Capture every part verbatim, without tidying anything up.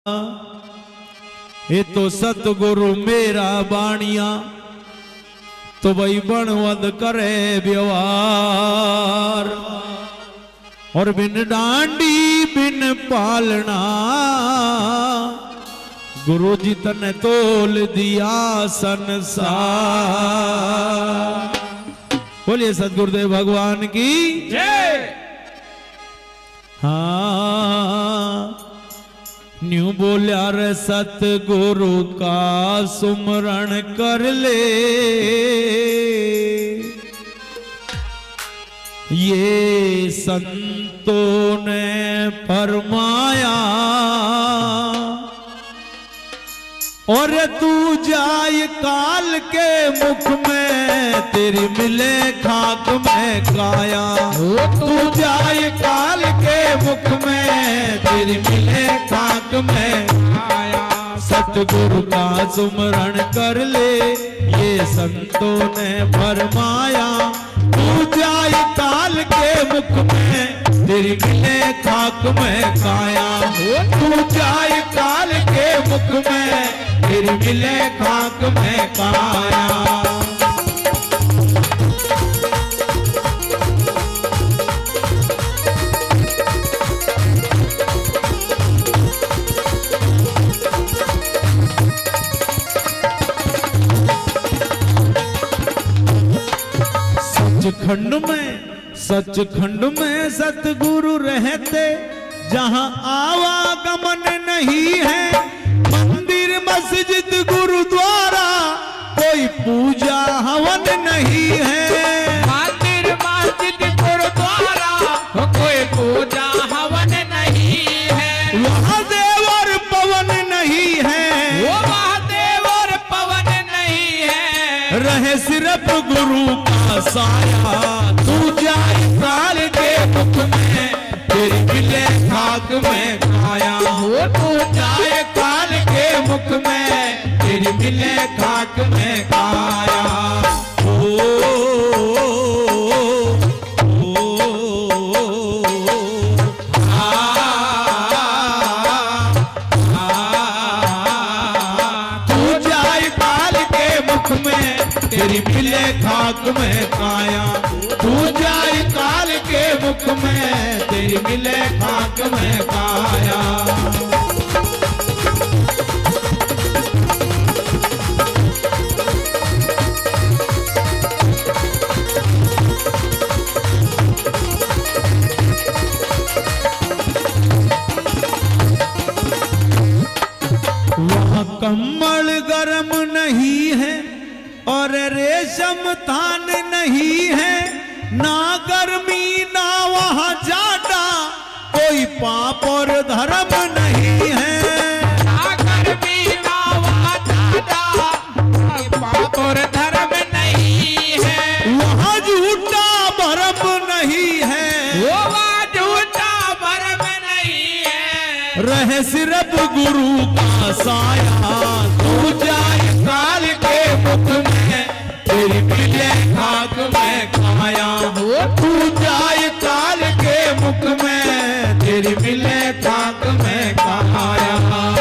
ये तो सतगुरु मेरा बाणिया तो वही बनवद करे व्यवहार और बिन डांडी बिन पालना गुरु जी तने तोल दिया संसार। बोलिए सतगुरुदेव भगवान की जय। हाँ न्यू बोलिया रे सतगुरु का सुमरण कर ले ये संतों ने फरमाया और तू जाए काल के मुख में तेरी मिले खाक में काया। तू जाए काल के मुख में तेरी मिले खाक में काया। सतगुरु का सुमरण कर ले ये संतों ने फरमाया। तू जाए काल के मुख में तेरी मिले खाक में काया। तू जाए काल के मुख में तेरी मिले खाक में काया। सचखंड में सचखंड में सतगुरु रहते जहां आवागमन नहीं है। मंदिर मस्जिद गुरुद्वारा कोई पूजा हवन नहीं है। मंदिर मस्जिद गुरुद्वारा कोई पूजा हवन नहीं है। वहाँ देव और पवन नहीं है। वो महादेव और पवन नहीं है। रहे सिर्फ गुरु का साया। तू जाए काल के मुख में तेरी मिले खाक में काया। वो तू जाए काल के मुख में तेरी मिले खाक में काया। ओ, ओ, ओ, आ, आ, तू जाए काल के मुख में तेरी मिले खाक में काया। तू जाए काल के मुख में तेरी मिले खाक में काया। वहाँ कम्बल गरम नहीं है और रेशम थान नहीं है। ना गर्मी ना वहाँ जाटा कोई पाप और धर्म नहीं है। ना गर्मी ना वहाँ जाटा कोई पाप और धर्म नहीं है। वहाँ झूठा भरम नहीं है। वो वहाँ झूठा भरम नहीं है। रहे सिर्फ गुरु का साया। तू जाए काल के मुख में तेरी मिले खाक में काया। तू जाए काल के मुख में तेरी मिले खाक में काया।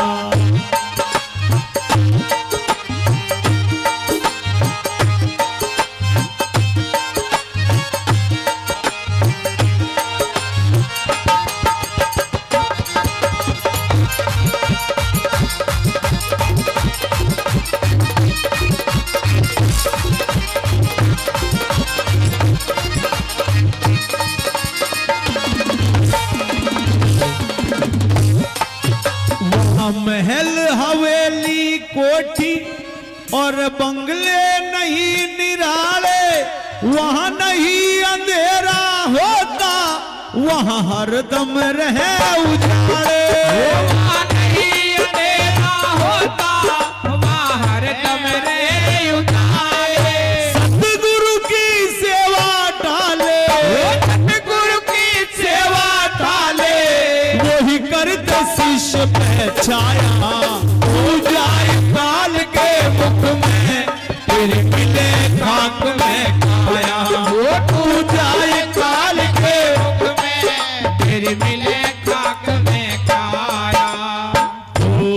महल हवेली कोठी और बंगले नहीं निराले। वहाँ नहीं अंधेरा होता वहाँ हरदम रहे उजाले। वहाँ नहीं अंधेरा होता वहाँ हरदम रहे उजाले। सतगुरु की सेवा टाले। सतगुरु की सेवा टाले। वही करते शिष्य पहचाया। तू जाए काल के मुख में तेरी मिले खाक में काया। तू जाए काल के मुख में तेरी मिले खाक में काया। ओ,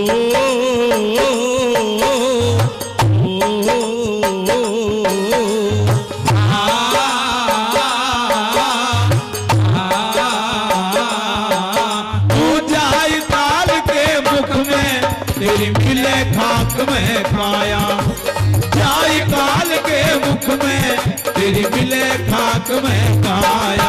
तेरी मिले खाक में काया। जाए काल के मुख में तेरी मिले खाक में काया।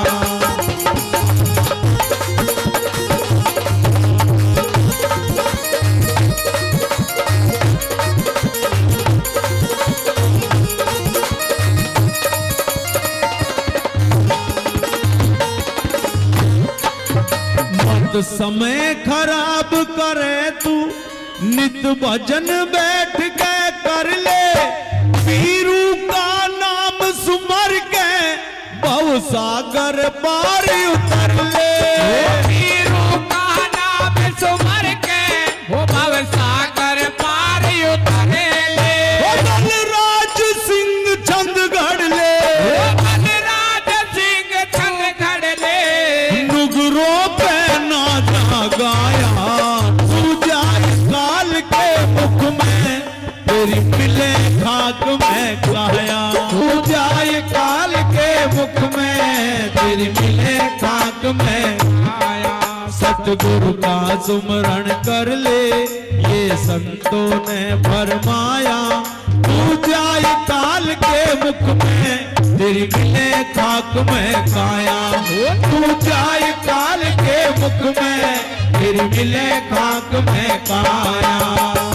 समय खराब करे तू नित भजन बैठ के कर ले। पीरू का नाम सुमर के भव सागर पार उतर ले। पीरू का नाम सुमर के वो भव सागर पार उतर ले। बलराज सिंह छंद घड़ ले। बलराज सिंह छंद घड़ ले। नुगरों पे गाया तू जाए काल के मुख में तेरी मिले खाक में काया। तू जाए काल के मुख में तेरी मिले खाक में काया। सतगुरु का सुमरण कर ले ये संतों ने फरमाया। तू जाए काल के मुख में तेरी मिले खाक में काया। तू जाए काल के मुख में तेरी मिले खाक में काया।